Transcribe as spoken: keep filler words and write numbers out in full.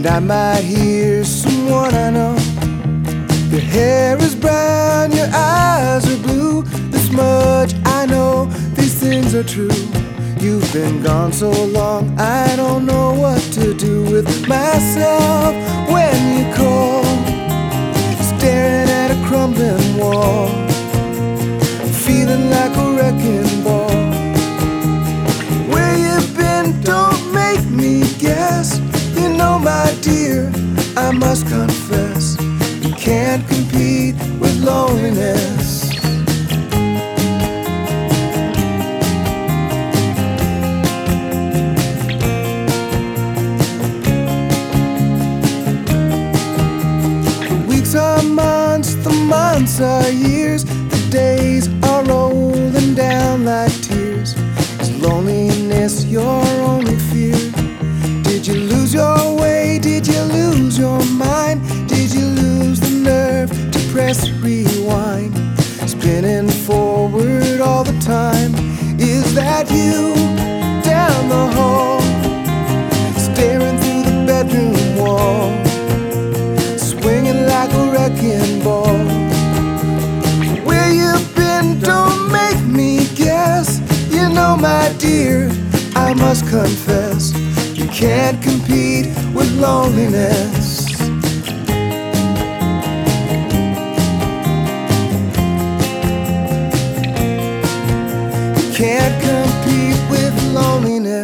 And I might hear someone I know. Your hair is brown, your eyes are blue. This much I know, these things are true. You've been gone so long, I don't know what to do with myself when you call. Staring at a crumbling wall, feeling like a wrecking ball. Where you've been, don't make me guess. You know, my dear, I must confess, you can't compete with loneliness. The weeks are months, the months are years. The days are rolling down like tears. Is loneliness your only fear? Did you lose your way? Did you lose your mind? Did you lose the nerve to press rewind? Spinning forward all the time. Is that you down the hall, staring through the bedroom wall, swinging like a wrecking ball? Where you've been, don't make me guess. You know, my dear, I must confess, you can't compete with loneliness. You can't compete with loneliness.